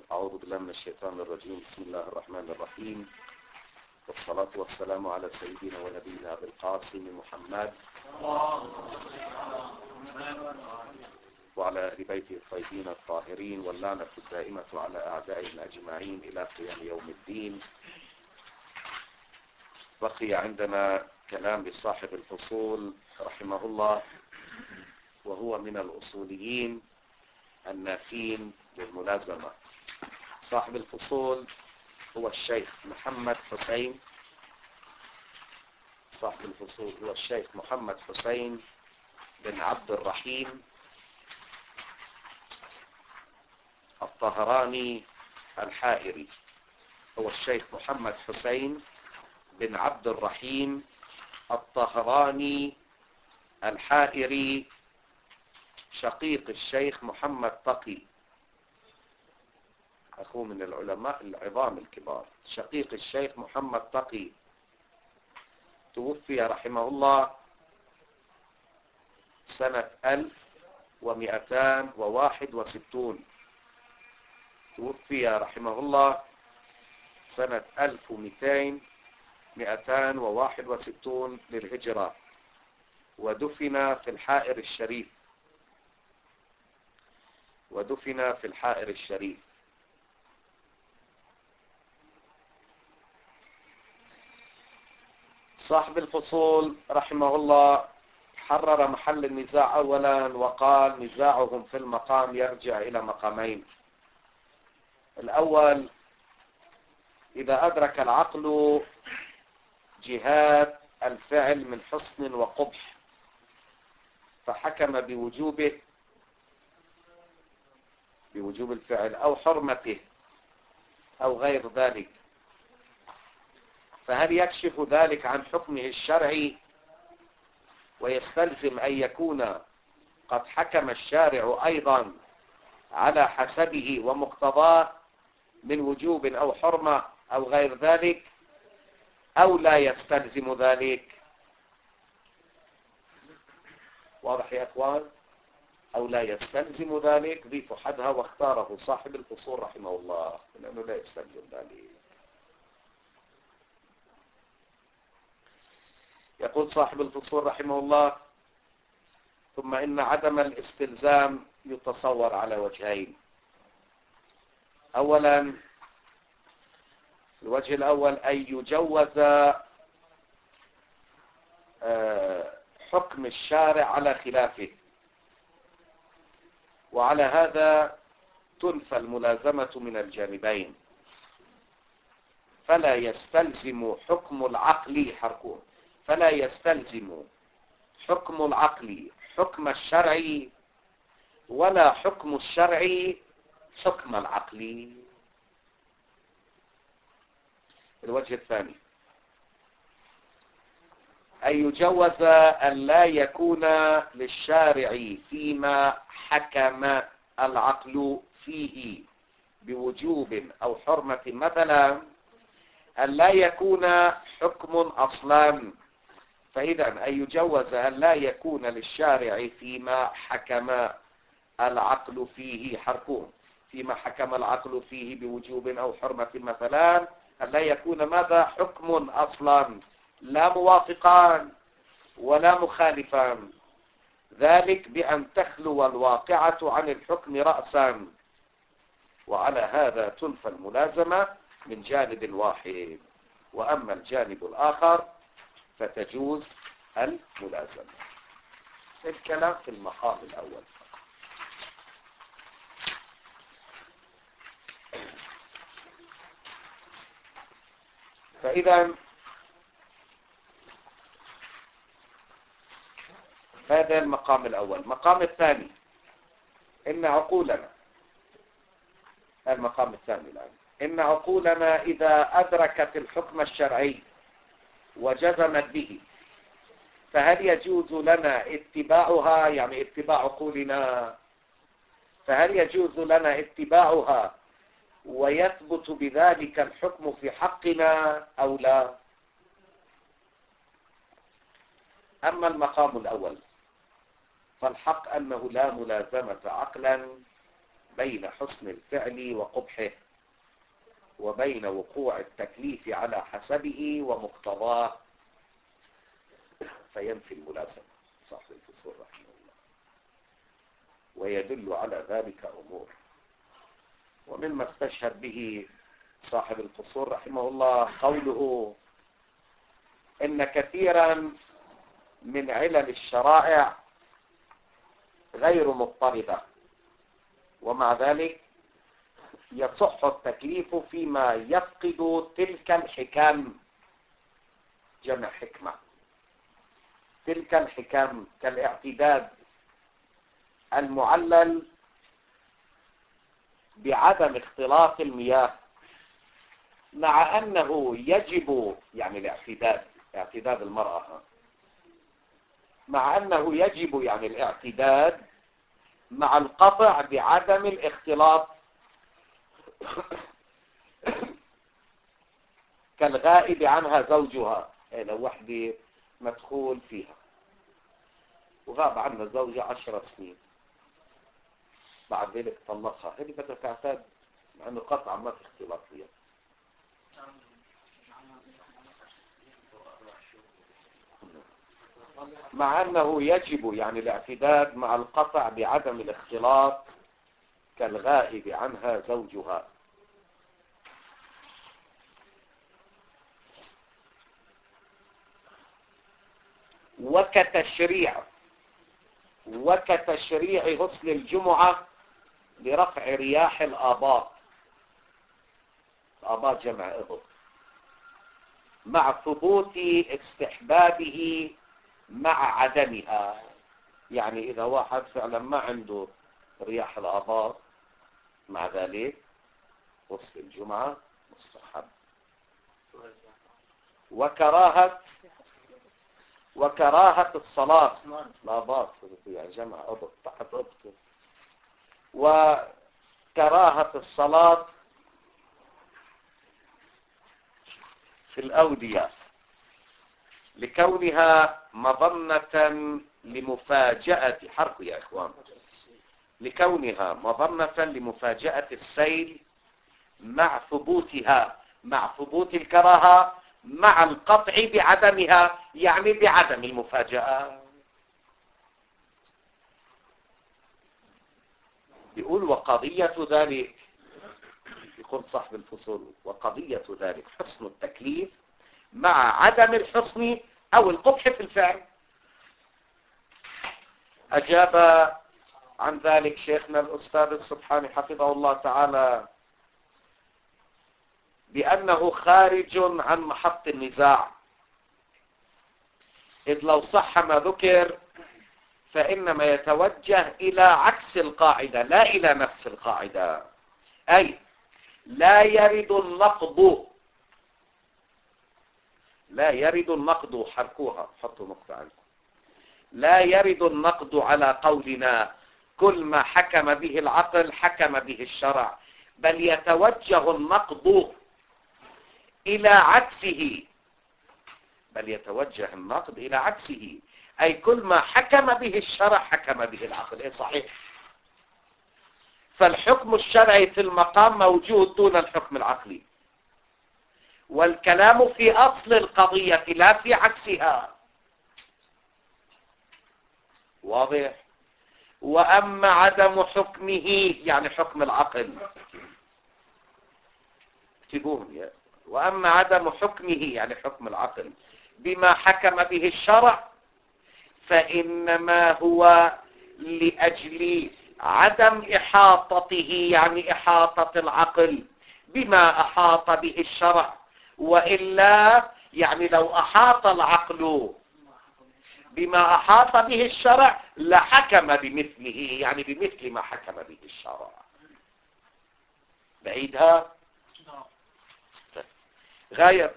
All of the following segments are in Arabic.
أعوذ بالله من الشيطان الرجيم. بسم الله الرحمن الرحيم، والصلاة والسلام على سيدنا ونبينا أبي القاسم محمد وعلى أهل بيته الطيبين الطاهرين، واللعنة الدائمة على أعدائهم أجمعين إلى قيام يوم الدين. بقي عندنا كلام لصاحب الفصول رحمه الله، وهو من الأصوليين النافين للملازمة. صاحب الفصول هو الشيخ محمد حسين. صاحب الفصول هو الشيخ محمد حسين بن عبد الرحيم الطهراني الحائري. هو الشيخ محمد حسين بن عبد الرحيم الطهراني الحائري، شقيق الشيخ محمد تقي، أخوه من العلماء العظام الكبار. شقيق الشيخ محمد تقي توفي رحمه الله سنة 1261. توفي رحمه الله سنة 1261 للهجرة، ودفن في الحائر الشريف. صاحب الفصول رحمه الله حرر محل النزاع أولا، وقال نزاعهم في المقام يرجع إلى مقامين. الأول، إذا أدرك العقل جهات الفعل من حسن وقبح فحكم بوجوب الفعل أو حرمته أو غير ذلك، فهل يكشف ذلك عن حكمه الشرعي، ويستلزم أن يكون قد حكم الشارع أيضا على حسبه ومقتضاه من وجوب أو حرمة أو غير ذلك، أو لا يستلزم ذلك؟ واضح يا أخوان؟ أو لا يستلزم ذلك، ضيفوا حدها، واختاره صاحب الفصول رحمه الله لأنه لا يستلزم ذلك. يقول صاحب الفصول رحمه الله: ثم إن عدم الاستلزام يتصور على وجهين. أولا، الوجه الأول أن يجوز حكم الشارع على خلافه، وعلى هذا تنفى الملازمة من الجانبين، فلا يستلزم حكم العقل حكم الشرع، ولا حكم الشرع حكم العقل. الوجه الثاني، أن يجوز أن لا يكون للشارع فيما حكم العقل فيه بوجوب أو حرمة، مثلا أن لا يكون حكم أصلا. فإذا أن يجوز أن لا يكون للشارع فيما حكم العقل فيه حركون، فيما حكم العقل فيه بوجوب أو حرمة، مثلا أن لا يكون ماذا؟ حكم أصلا، لا موافقان ولا مخالفان، ذلك بأن تخلو الواقعة عن الحكم رأسا، وعلى هذا تنفى الملازمة من جانب واحد، وأما الجانب الآخر فتجوز الملازمة. الكلام في المقام الأول. فإذا هذا المقام الأول. المقام الثاني، إن عقولنا، المقام الثاني الآن، إن عقولنا إذا أدركت الحكم الشرعي وجزمت به، فهل يجوز لنا اتباعها، يعني اتباع عقولنا، فهل يجوز لنا اتباعها ويثبت بذلك الحكم في حقنا أو لا؟ أما المقام الأول فالحق أنه لا ملازمة عقلا بين حسن الفعل وقبحه وبين وقوع التكليف على حسبه ومقتضاه فينفي الملازمة صاحب الفصول رحمه الله. ويدل على ذلك أمور، ومما استشهد به صاحب الفصول رحمه الله قوله إن كثيرا من علل الشرائع غير مضطردة، ومع ذلك يصح التكليف فيما يفقد تلك الحكم، جمع حكمة، تلك الحكم كالاعتداد المعلل بعدم اختلاط المياه، مع أنه يجب يعني اعتداد المرأة، مع أنه يجب يعني الاعتداد مع القطع بعدم الاختلاط كالغائب عنها زوجها. لو وحدة مدخول فيها وغاب عنها زوجها 10 سنين بعد ذلك طلقها، هذه بدها تعتاد مع أنه قطع ما في اختلاط فيها. مع أنه يجب يعني الاعتداد مع القطع بعدم الاختلاط كالغائب عنها زوجها. وكتشريع غسل الجمعة لرفع رياح الآباط، الآباط جمع إبط، مع ثبوت استحبابه مع عدمها. يعني إذا واحد فعلا ما عنده رياح الآباط مع ذلك غسل الجمعة مستحب. وكراهة الصلاة، الآباط يعني جمع إبط تحت إبطه. وكراهة الصلاة في الأودية لكونها مظنة لمفاجأة حرق يا إخوان، لكونها مظنة لمفاجأة السيل مع ثبوت الكراهة مع القطع بعدمها، يعني بعدم المفاجأة. يقول وقضية ذلك، يقول صاحب الفصول وقضية ذلك حسن التكليف مع عدم الحسن أو القبح في الفعل. أجاب عن ذلك شيخنا الأستاذ السبحاني حفظه الله تعالى بأنه خارج عن محط النزاع، إذ لو صح ما ذكر فإنما يتوجه إلى عكس القاعدة لا إلى نفس القاعدة. أي لا يرد النقد حركوها، حطوا نقطة عنكم. لا يرد النقد على قولنا كل ما حكم به العقل حكم به الشرع، بل يتوجه النقد إلى عكسه، أي كل ما حكم به الشرع حكم به العقل. إيه صحيح. فالحكم الشرعي في المقام موجود دون الحكم العقلي، والكلام في أصل القضية لا في عكسها. واضح. وأما عدم حكمه يعني حكم العقل، اكتبوهم وأما عدم حكمه يعني حكم العقل بما حكم به الشرع فإنما هو لأجل عدم إحاطته، يعني إحاطة العقل بما أحاط به الشرع، وإلا يعني لو أحاط العقل بما أحاط به الشرع لحكم بمثله، يعني بمثل ما حكم به الشرع. بعيدها. غاية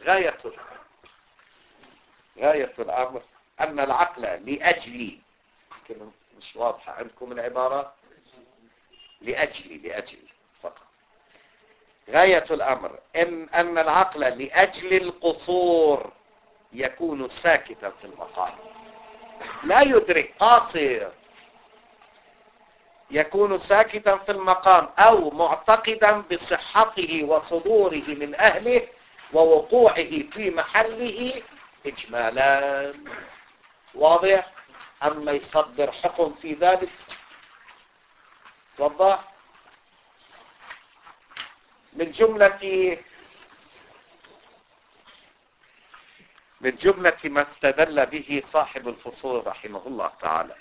الأمر أن العقل لأجل، مش واضحة عندكم العبارة، لأجل فقط. غاية الأمر أن العقل لأجل القصور يكون ساكتا في المقام، لا يدرك، قاصر يكون ساكتا في المقام أو معتقدا بصحته وصدوره من أهله ووقوعه في محله إجمالا. واضح؟ أما يصدر حكم في ذلك وضح من جملة ما استدل به صاحب الفصول رحمه الله تعالى.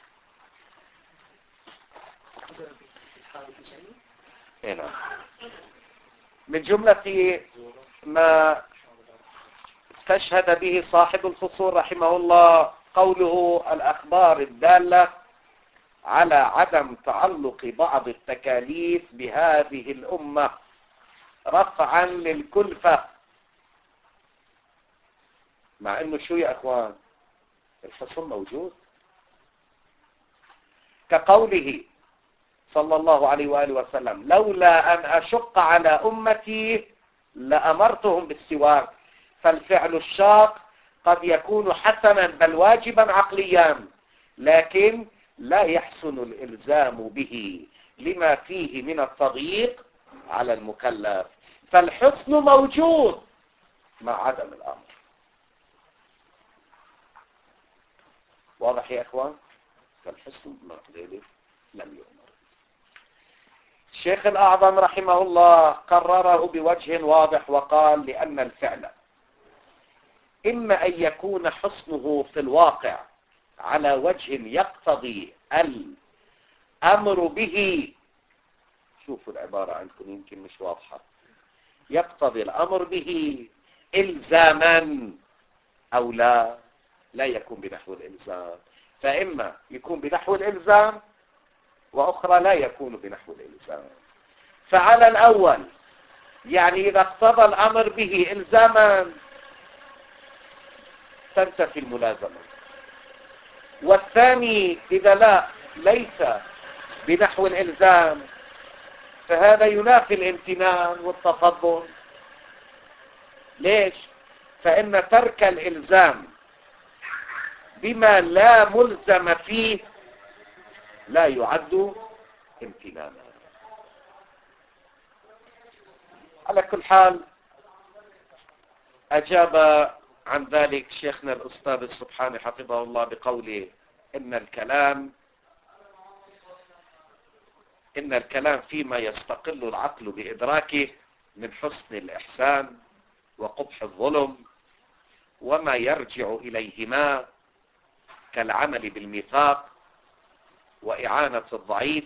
هنا من جملة ما استشهد به صاحب الفصول رحمه الله قوله الأخبار الدالة على عدم تعلق بعض التكاليف بهذه الأمة رفعا للكلفة. مع انه شو يا اخوان الفصل موجود، كقوله صلى الله عليه وآله وسلم لولا أن أشق على أمتي لأمرتهم بالسواك. فالفعل الشاق قد يكون حسنا بل واجبا عقليا، لكن لا يحسن الإلزام به لما فيه من التضييق على المكلف. فالحسن موجود مع عدم الأمر. واضح يا أخوان؟ فالحسن مقدور لم يؤمر. الشيخ الأعظم رحمه الله قرره بوجه واضح وقال لأن الفعل إما أن يكون حسنه في الواقع على وجه يقتضي الأمر به. شوفوا العبارة عندكم يمكن مش واضحة. يقتضي الأمر به إلزاما أو لا يكون بنحو الإلزام. فإما يكون بنحو الإلزام وأخرى لا يكون بنحو الإلزام. فعلى الأول يعني إذا اقتضى الأمر به إلزاما تنتفي الملازمة، والثاني إذا ليس بنحو الإلزام فهذا ينافي الامتنان والتفضل. ليش؟ فإن ترك الإلزام بما لا ملزم فيه لا يعد امتنانا. على كل حال أجاب عن ذلك شيخنا الأستاذ السبحاني حفظه الله بقوله إن الكلام فيما يستقل العقل بإدراكه من حسن الإحسان وقبح الظلم وما يرجع إليهما كالعمل بالميثاق وإعانة الضعيف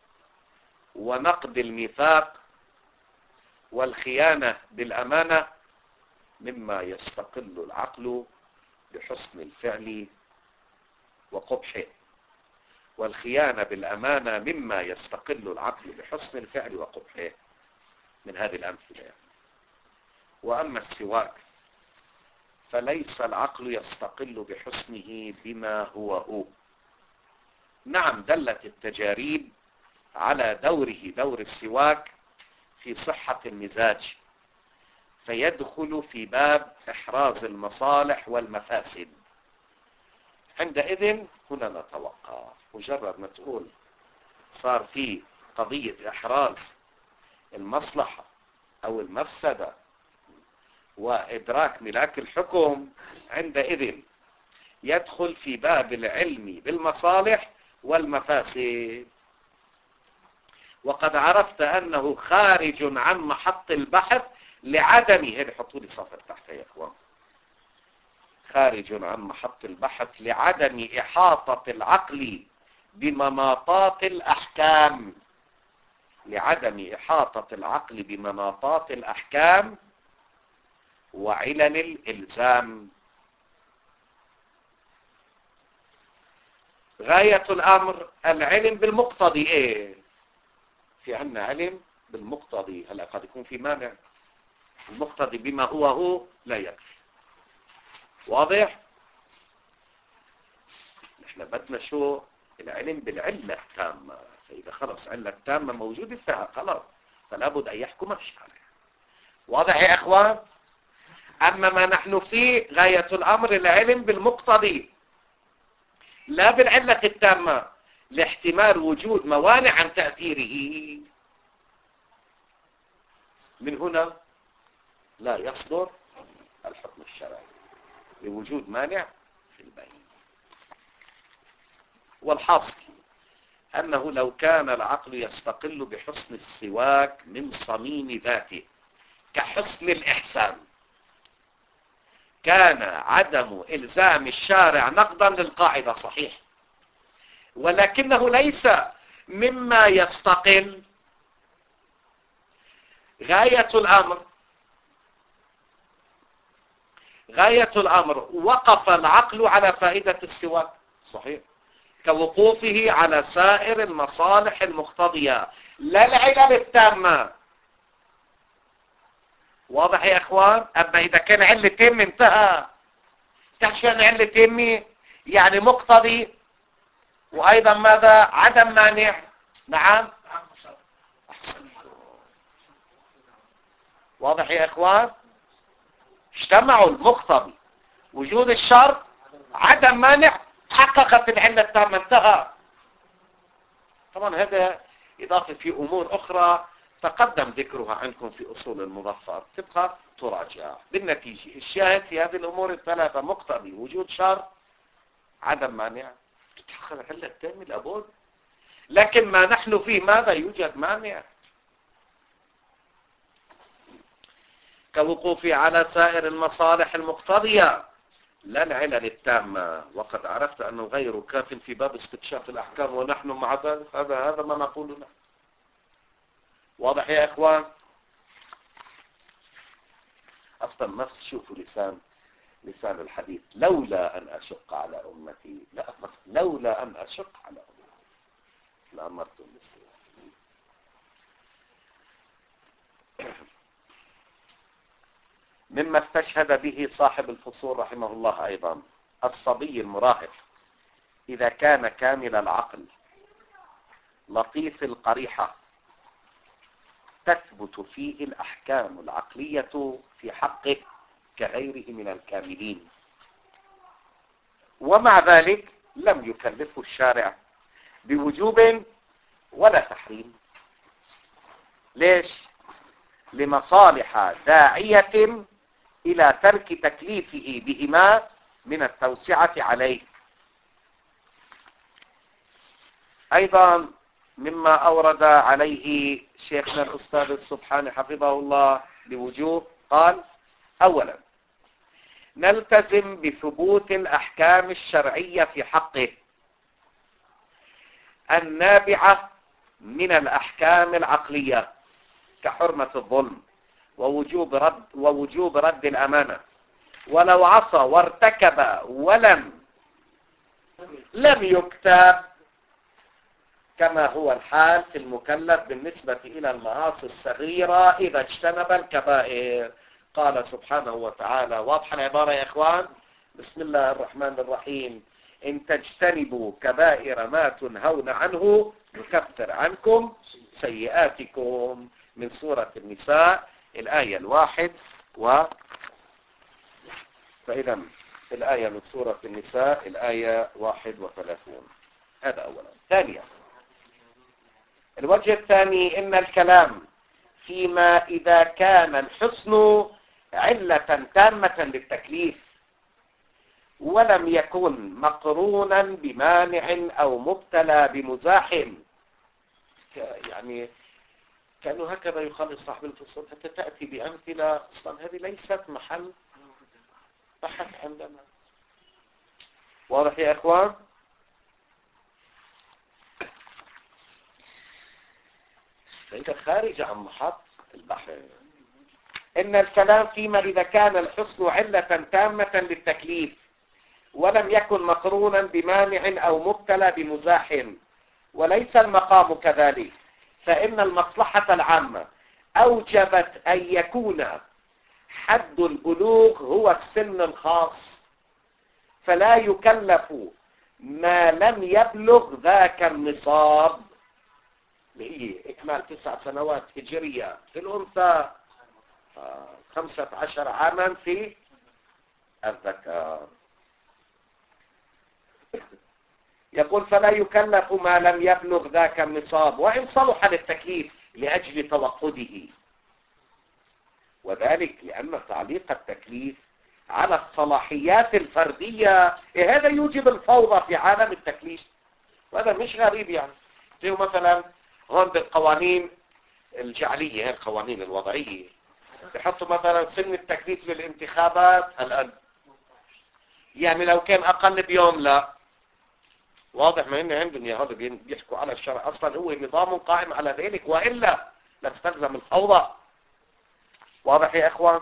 ونقد الميثاق والخيانة بالأمانة مما يستقل العقل بحسن الفعل وقبحه، والخيانة بالأمانة مما يستقل العقل بحسن الفعل وقبحه من هذه الأمثلة. وأما السواك فليس العقل يستقل بحسنه بما هو. نعم دلت التجارب على دور السواك في صحة المزاج، فيدخل في باب إحراز المصالح والمفاسد. عندئذ هنا نتوقف. مجرد ما تقول صار في قضية إحراز المصلحة أو المفسدة وإدراك ملاك الحكم، عندئذ يدخل في باب العلم بالمصالح والمفاسد. وقد عرفت أنه خارج عن محط البحث لعدم، هذه حطوا لي صفر تحت يا اخوان، خارج عن محط البحث لعدم إحاطة العقل بمناطات الأحكام، لعدم إحاطة العقل بمناطات الأحكام وعلل الإلزام. غاية الأمر العلم بالمقتضي. إيه؟ في عنا علم بالمقتضي. هلا قد يكون في مانع، المقتضي بما هو لا يكفي. واضح؟ نحن بدنا شو؟ العلم بالعلة التامة. فإذا خلص علة التامة موجودة فيها خلاص، فلا بد أن يحكم الشارع. واضح يا أخوان؟ أما ما نحن فيه غاية الأمر العلم بالمقتضي لا بالعلة التامة. لاحتمال وجود موانع عن تأثيره، من هنا لا يصدر الحكم الشرعي لوجود مانع في البيع. والحاصل أنه لو كان العقل يستقل بحسن السواك من صميم ذاته كحسن الإحسان، كان عدم إلزام الشارع نقضا للقاعدة صحيح، ولكنه ليس مما يستقل. غاية الأمر وقف العقل على فائدة السواك صحيح، كوقوفه على سائر المصالح المقتضية لا العلل التامة. واضح يا اخوان؟ اما اذا كان علة تامة انتهى. تحشن علة تامة يعني مقتضي، وايضا ماذا؟ عدم مانع. نعم احسن. واضح يا اخوان؟ اجتمعوا المقتضي وجود الشرط عدم مانع، حققت العلة التامة انتهى. طبعا هذا إضافة في أمور أخرى تقدم ذكرها عندكم في أصول المظفر، تبقى تراجع. بالنتيجة الشاهد في هذه الأمور الثلاثة مقتضي وجود شرط عدم مانع، تتحقق العلة التامة لابد. لكن ما نحن فيه ماذا؟ يوجد مانع، كوقوفي على سائر المصالح المقتضية لا العلل التامة. وقد عرفت أنه غير كاف في باب استكشاف الأحكام، ونحن مع ذلك هذا ما نقول له. واضح يا إخوان؟ أصلا نفس شوفوا لسان الحديث، لولا أن أشق على أمتي لولا أن أشق على أمتي لأمرتم بالصلاة. مما استشهد به صاحب الفصول رحمه الله أيضا الصبي المراهق إذا كان كامل العقل لطيف القريحة تثبت فيه الأحكام العقلية في حقه كغيره من الكاملين، ومع ذلك لم يكلفه الشارع بوجوب ولا تحريم. ليش؟ لمصالح داعية إلى ترك تكليفه بهما من التوسعة عليه. أيضا مما أورد عليه شيخنا الأستاذ السبحاني حفظه الله بوجوه، قال: أولا نلتزم بثبوت الأحكام الشرعية في حقه النابعة من الأحكام العقلية كحرمة الظلم ووجوب رد الأمانة، ولو عصى وارتكب لم يكتب، كما هو الحال في المكلف بالنسبة إلى المعاصي الصغيرة إذا اجتنب الكبائر. قال سبحانه وتعالى، واضحة العبارة يا إخوان؟ بسم الله الرحمن الرحيم: إن تجتنبوا كبائر ما تنهون عنه نكفر عنكم سيئاتكم، من سورة النساء الآية 1. فإذا الآية من سورة النساء الآية 31. هذا أولا. ثانيا، الوجه الثاني إن الكلام فيما إذا كان الحسن علة تامة للتكليف ولم يكن مقرونا بمانع أو مبتلى بمزاح، يعني كأنه هكذا يخلص صاحب الفصول حتى تأتي بأمثلة أصلا هذه ليست محل بحث عندنا. واضح يا إخوان؟ فإذا خارج عن محط البحث. إن الكلام فيما إذا كان الحسن علة تامة للتكليف ولم يكن مقرونا بمانع أو مبتلى بمزاح، وليس المقام كذلك، فإن المصلحة العامة أوجبت أن يكون حد البلوغ هو السن الخاص، فلا يكلف ما لم يبلغ ذاك النصاب، اللي هي إكمال 9 سنوات هجرية في الأنثى، 15 عاما في الذكر. يقول فلا يكلف ما لم يبلغ ذاك النصاب وإن صلح للتكليف لأجل توقده، وذلك لأن تعليق التكليف على الصلاحيات الفردية هذا يوجب الفوضى في عالم التكليف. وهذا مش غريب يعني. زي مثلا هون بالقوانين الجعلية، القوانين الوضعية، يحطوا مثلا سن التكليف للانتخابات الآن، يعني لو كان أقل بيوم لا. واضح ما إن عندهم يا هذا بيحكوا على الشرع أصلا هو نظام قائم على ذلك، وإلا لتستلزم الفوضى. واضح يا إخوان؟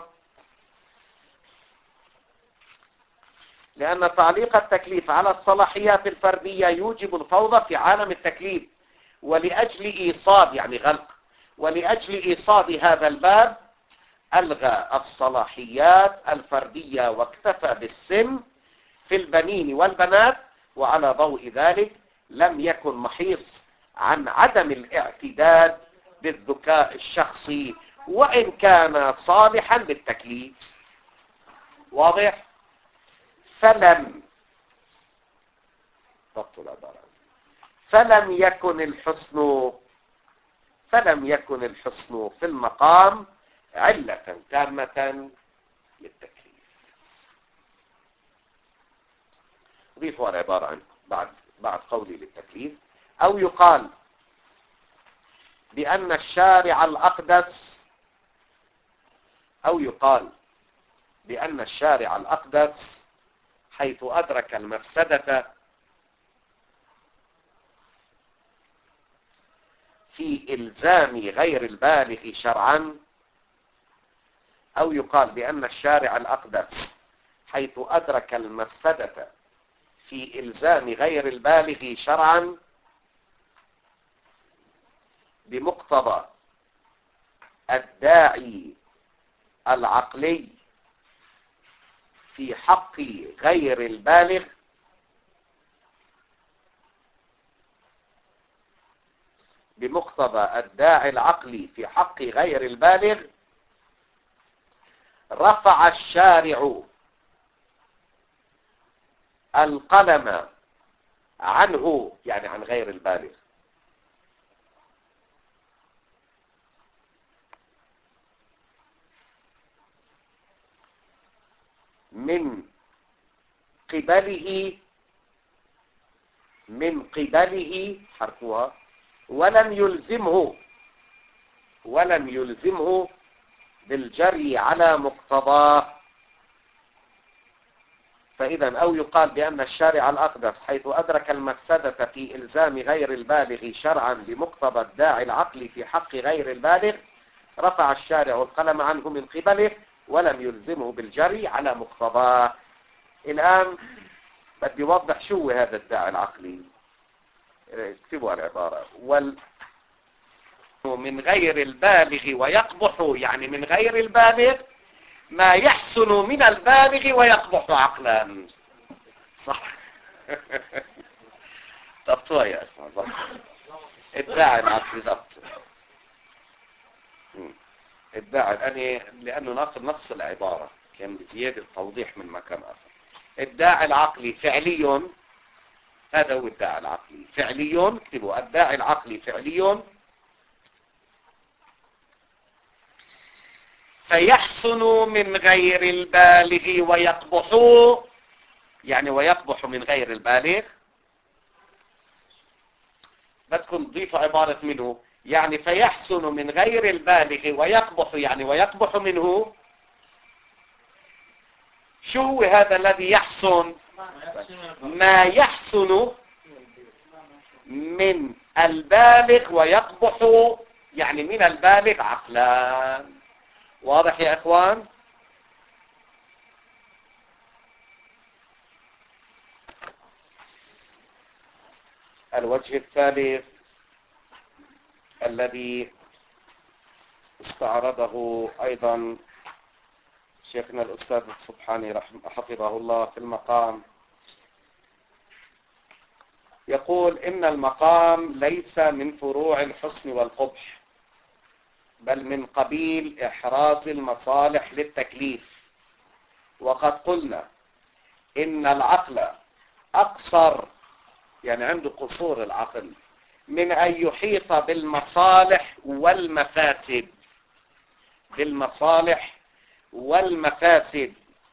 لأن تعليق التكليف على الصلاحيات الفردية يوجب الفوضى في عالم التكليف، ولأجل إيصاد يعني غلق، ولأجل إيصاد هذا الباب ألغى الصلاحيات الفردية واكتفى بالسن في البنين والبنات. وعلى ضوء ذلك لم يكن محيص عن عدم الاعتداد بالذكاء الشخصي وإن كان صالحا للتكليف. واضح؟ فلم يكن الحسن في المقام علة تامة للتكليف. ضيفوا العبارة عن بعد قولي للتكليف. أو يقال بأن الشارع الأقدس حيث أدرك المفسدة في إلزام غير البالغ شرعا. أو يقال بأن الشارع الأقدس حيث أدرك المفسدة في إلزام غير البالغ شرعا بمقتضى الداعي العقلي في حق غير البالغ رفع الشارع القلم عنه، يعني عن غير البالغ، من قبله حرفها ولم يلزمه بالجري على مقتضاه. فإذا أو يقال بأن الشارع الأقدس حيث أدرك المفسدة في إلزام غير البالغ شرعا بمقتضى الداعي العقلي في حق غير البالغ رفع الشارع القلم عنه من قبله ولم يلزمه بالجري على مقتضاه. الآن بدي أوضح شو هذا الداعي العقلي. اكتبوا العبارة. من غير البالغ ويقبح، يعني من غير البالغ ما يحسن من البالغ ويقبح عقلا. صح. ضبطوها يا اسمع، ضبط الداعي العقلي، ضبط الداعي لأنه ناقل نص العبارة كان بزيادة توضيح من مكان آخر. الداعي العقلي فعلي، هذا هو الداعي العقلي فعلي. اكتبوا الداعي العقلي فعلي فيحسن من غير البالغ ويقبح، يعني ويقبح من غير البالغ. بدكم تضيفوا عبارة منه، يعني فيحسن من غير البالغ ويقبح، يعني ويقبح منه. شو هو هذا الذي يحسن؟ ما يحسن من البالغ ويقبح، يعني من البالغ عقلا. واضح يا اخوان؟ الوجه الثالث الذي استعرضه ايضا شيخنا الاستاذ السبحاني حفظه الله في المقام، يقول إن المقام ليس من فروع الحسن والقبح، بل من قبيل إحراز المصالح للتكليف. وقد قلنا إن العقل أقصر يعني عنده قصور العقل من أن يحيط بالمصالح والمفاسد، بالمصالح والمفاسد،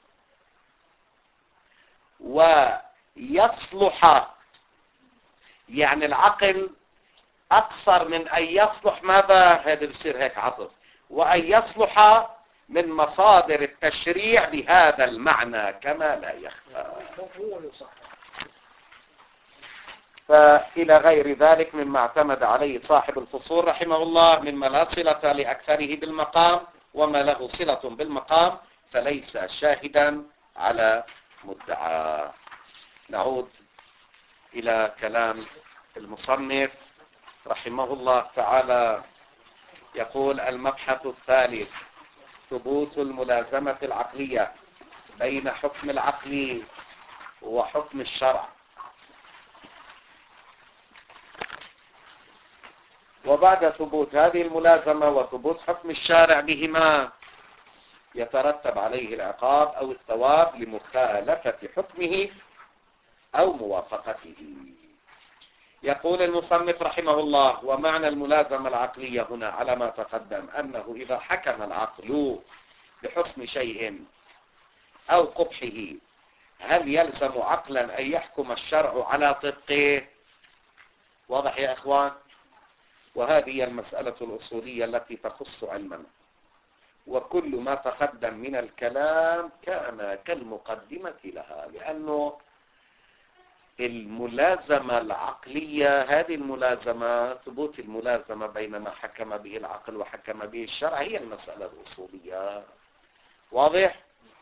ويصلح، يعني العقل أقصر من أن يصلح ماذا؟ هذا بصير هيك عطف، وأن يصلح من مصادر التشريع بهذا المعنى كما لا يخفى. فإلى غير ذلك مما اعتمد عليه صاحب الفصول رحمه الله مما لا صلة لأكثره بالمقام، وما له صلة بالمقام فليس شاهدا على مدعى. نعود إلى كلام المصنف رحمه الله تعالى. يقول: المبحث الثالث ثبوت الملازمة العقلية بين حكم العقل وحكم الشرع. وبعد ثبوت هذه الملازمة وثبوت حكم الشارع بهما يترتب عليه العقاب أو الثواب لمخالفة حكمه أو موافقته. يقول المصنف رحمه الله: ومعنى الملازمة العقلية هنا على ما تقدم أنه إذا حكم العقل بحسن شيء أو قبحه هل يلزم عقلا أن يحكم الشرع على طبقه؟ واضح يا إخوان؟ وهذه المسألة الأصولية التي تخص علمنا، وكل ما تقدم من الكلام كان كالمقدمة لها، لأنه الملازمة العقلية هذه الملازمة، ثبوت الملازمة بين ما حكم به العقل وحكم به الشرع هي المسألة الأصولية. واضح؟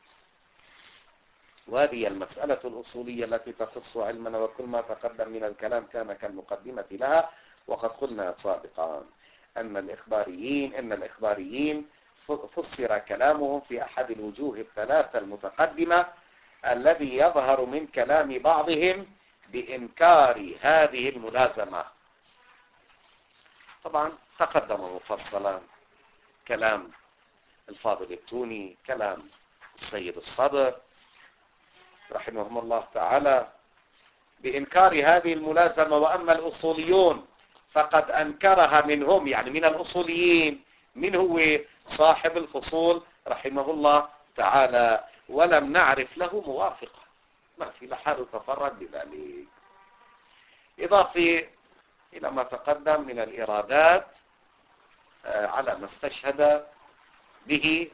وهذه المسألة الأصولية التي تخص علمنا، وكل ما تقدم من الكلام كان كالمقدمة لها. وقد قلنا سابقا أن الإخباريين فسر كلامهم في أحد الوجوه الثلاثة المتقدمة الذي يظهر من كلام بعضهم بإنكار هذه الملازمة. طبعا تقدم مفصلا كلام الفاضل التوني، كلام السيد الصدر رحمهم الله تعالى بإنكار هذه الملازمة. وأما الأصوليون فقد أنكرها منهم، يعني من الأصوليين، من هو؟ صاحب الفصول رحمه الله تعالى، ولم نعرف له موافقة، ما في لحال تفرد بذلك، إضافة إلى ما تقدم من الإرادات على ما استشهد به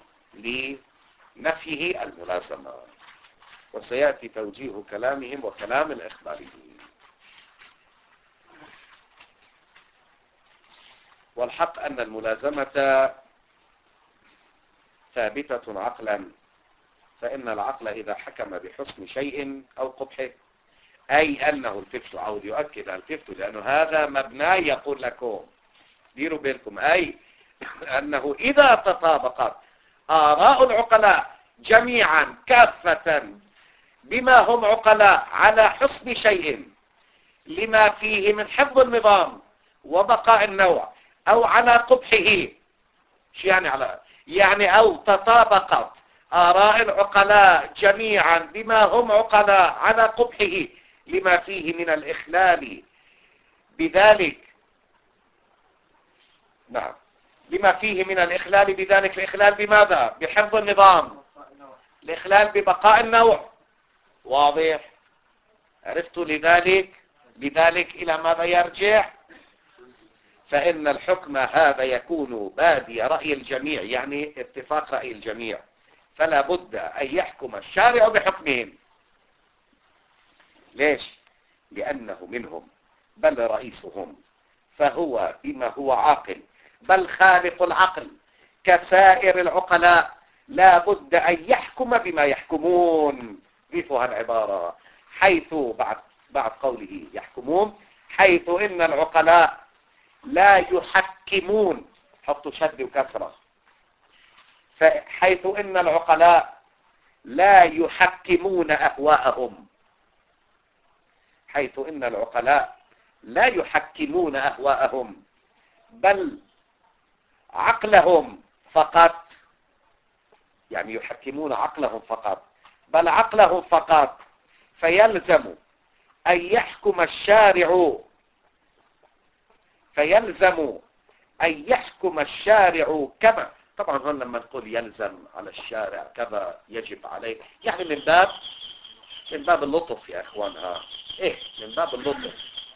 لنفيه الملازمة، وسيأتي توجيه كلامهم وكلام الإخباريين. والحق أن الملازمة ثابتة عقلا، فإن العقل إذا حكم بحسن شيء أو قبحه، أي أنه الفقه، عاود يؤكد الفقه لأنه هذا مبنى يقول لكم ديروا بالكم، أي أنه إذا تطابقت آراء العقلاء جميعا كافة بما هم عقلاء على حسن شيء لما فيه من حفظ النظام وبقاء النوع، أو على قبحه، يعني أو تطابقت آراء العقلاء جميعا بما هم عقلاء على قبحه لما فيه من الإخلال بذلك، نعم، لما فيه من الإخلال بذلك. الإخلال بماذا؟ بحفظ النظام، الإخلال ببقاء النوع. واضح؟ عرفتوا؟ لذلك إلى ماذا يرجع؟ فإن الحكم هذا يكون بادي رأي الجميع، يعني اتفاق رأي الجميع، فلا بد أن يحكم الشارع بحكمهم. ليش؟ لأنه منهم بل رئيسهم، فهو بما هو عاقل بل خالق العقل كسائر العقلاء، لا بد أن يحكم بما يحكمون. ضيفوا العبارة حيث بعد قوله يحكمون، حيث إن العقلاء لا يحكمون، حطوا شد وكسرة، فحيث إن العقلاء لا يحكمون أهواءهم، حيث إن العقلاء لا يحكمون أهواءهم بل عقلهم فقط، يعني يحكمون عقلهم فقط، بل عقلهم فقط، فيلزم أن يحكم الشارع، فيلزم أن يحكم الشارع كما. طبعا هون لما نقول يلزم على الشارع كذا يجب عليه، يعني من باب اللطف يا اخوانها، من باب اللطف.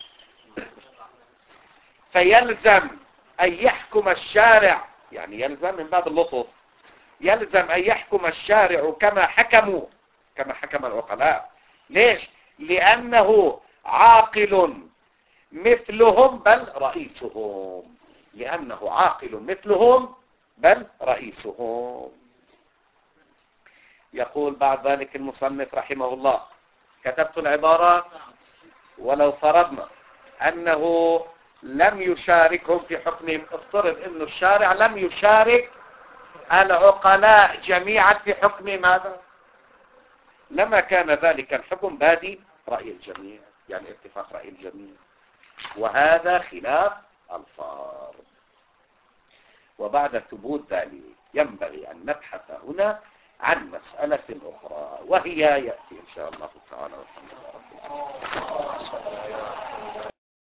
فيلزم أن يحكم الشارع، يعني يلزم من باب اللطف، يلزم أن يحكم الشارع كما حكم العقلاء. ليش؟ لأنه عاقل مثلهم بل رئيسهم، لأنه عاقل مثلهم بل رئيسهم. يقول بعد ذلك المصنف رحمه الله: كتبت العبارة: ولو فرضنا أنه لم يشاركهم في حكمهم. افترض أن الشارع لم يشارك العقلاء جميعا في حكم ماذا؟ لما كان ذلك الحكم بادي رأي الجميع، يعني اتفاق رأي الجميع، وهذا خلاف الفرض. وبعد ثبوت ذلك ينبغي أن نبحث هنا عن مسألة أخرى، وهي يأتي إن شاء الله تعالى.